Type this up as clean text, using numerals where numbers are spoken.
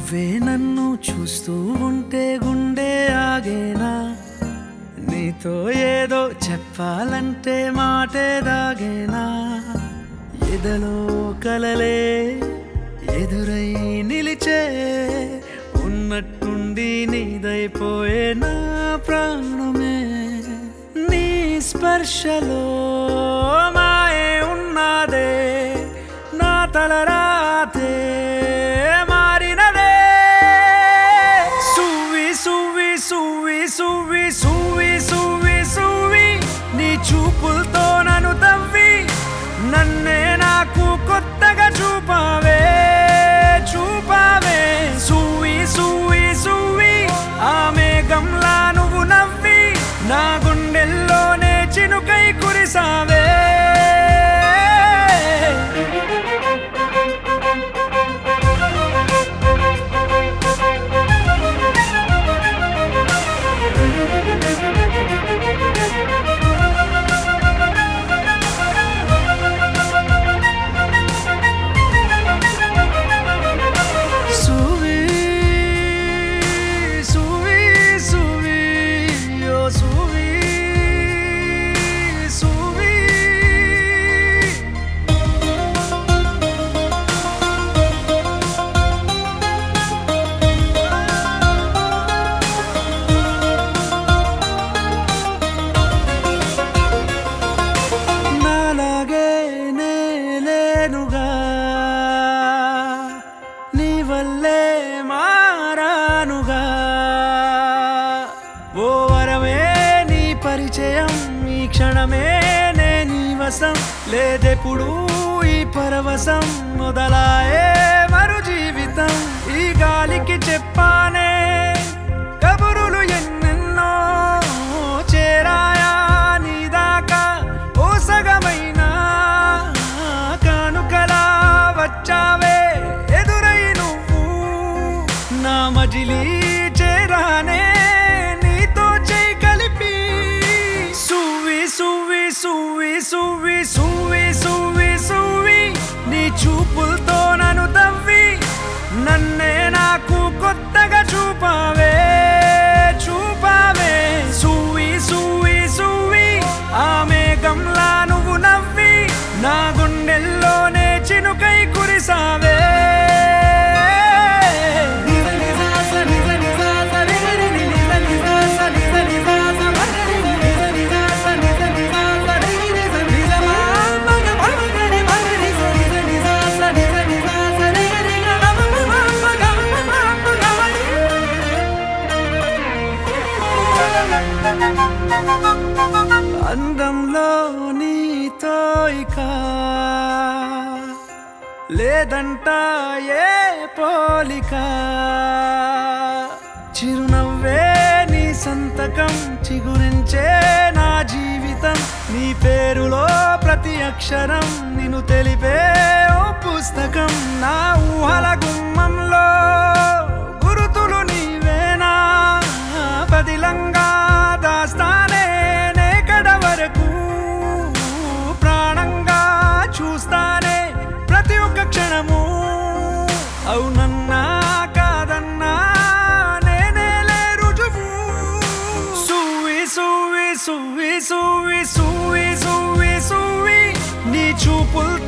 నువ్వే నన్ను చూస్తూ ఉంటే గుండె ఆగేనా, నీతో ఏదో చెప్పాలంటే మాటే దాగేనా, ఎదలో కలలే ఎదురై నిలిచే ఉన్నట్టుండి నీదైపోయే నా ప్రాణమే, నీ స్పర్శలో మాయే ఉన్నదే, నా తలరాతే మారినదే. సువ్వి సువ్వి సువ్వి సువ్వి సువ్వి సువ్వి సువ్వి నీ చూపులతో నన్ను తవ్వి నన్నే నాకు కొత్తగా చూపావే చూపావే. సువ్వి సువ్వి సువ్వి ఆ మేఘంలా నువ్వు నవ్వి నా గుండెల్లోనే చినుకై కురిసావే. నీ వల్లే మారానుగా ఓ వరమే నీ పరిచయం, ఈ క్షణమే నే నీ వశం, లేదెప్పుడు ఈ పరవశం మొదలాయే మరు జీవితం. ఈ గాలికి చెప్పానే కబురులు ఎన్నెన్నో చేరాయా నీ దాకా, ఓ సగమైనా కానుకలా వచ్చావే ఎదురై నువ్వు నా మజిలీ చేరానే నీతో చేయి కలిపి. సువ్వి సువ్వి సువ్వి సువ్వి సువ్వి సువ్వి సువ్వి నీ చూపులతో నన్ను తవ్వి నన్నే నాకు కొత్తగా చూపావే చూపావే. సువ్వి సువ్వి సువ్వి ఆ మేఘంలా నువ్వు నవ్వి నా గుండెల్లోనే చినుకై కురిసావే. అందంలో నీతో ఇక లేదంట ఏ పోలిక, చిరునవ్వే నీ సంతకం చిగురించే నా జీవితం, నీ పేరులో ప్రతి అక్షరం నిన్ను తెలిపే ఓ పుస్తకం. నా ఊహల గుమ్మంలో గురుతులు నీవేనా, పదిలంగా దాస్తానే నే కడ వరకు, ప్రాణంగా చూస్తానే ప్రతి ఒక్క క్షణము. అవునన్నా కాదన్నా నేనేలే రుజువు. సువ్వి సువ్వి సువ్వి సువ్వి సువ్వి సువ్వి సువ్వి నీ చూపులతో